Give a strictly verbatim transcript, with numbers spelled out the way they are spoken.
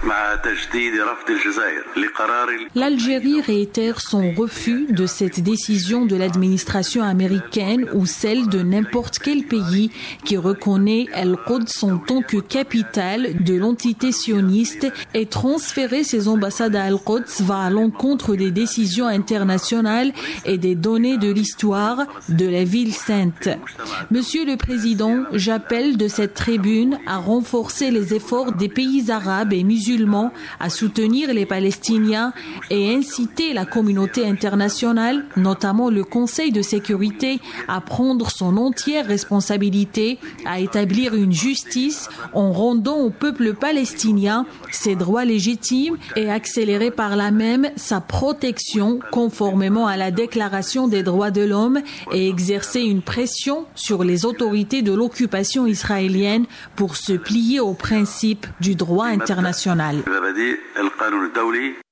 L'Algérie réitère son refus de cette décision de l'administration américaine ou celle de n'importe quel pays qui reconnaît Al-Quds en tant que capitale de l'entité sioniste et transférer ses ambassades à Al-Quds va à l'encontre des décisions internationales et des données de l'histoire de la ville sainte. Monsieur le Président, j'appelle de cette tribune à renforcer les efforts des pays arabes et musulmans à soutenir les Palestiniens et inciter la communauté internationale, notamment le Conseil de sécurité, à prendre son entière responsabilité, à établir une justice en rendant au peuple palestinien ses droits légitimes et accélérer par là même sa protection conformément à la Déclaration des droits de l'homme et exercer une pression sur les autorités de l'occupation israélienne pour se plier aux principes du droit international.